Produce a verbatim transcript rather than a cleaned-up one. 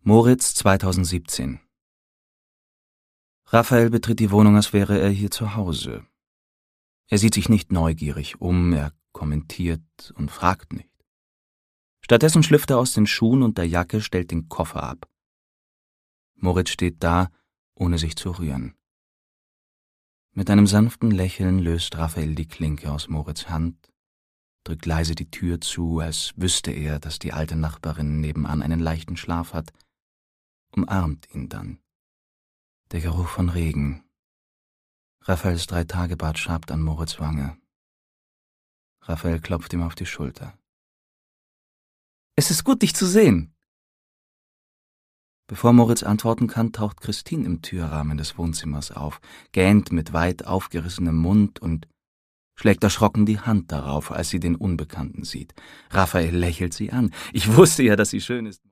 Moritz zweitausendsiebzehn. Raphael betritt die Wohnung, als wäre er hier zu Hause. Er sieht sich nicht neugierig um, er kommentiert und fragt nicht. Stattdessen schlüpft er aus den Schuhen und der Jacke, stellt den Koffer ab. Moritz steht da, ohne sich zu rühren. Mit einem sanften Lächeln löst Raphael die Klinke aus Moritz' Hand, drückt leise die Tür zu, als wüsste er, dass die alte Nachbarin nebenan einen leichten Schlaf hat, umarmt ihn dann. Der Geruch von Regen. Raphaels Drei-Tage-Bart schabt an Moritz' Wange. Raphael klopft ihm auf die Schulter. »Es ist gut, dich zu sehen!« Bevor Moritz antworten kann, taucht Christine im Türrahmen des Wohnzimmers auf, gähnt mit weit aufgerissenem Mund und schlägt erschrocken die Hand darauf, als sie den Unbekannten sieht. Raphael lächelt sie an. »Ich wusste ja, dass sie schön ist.«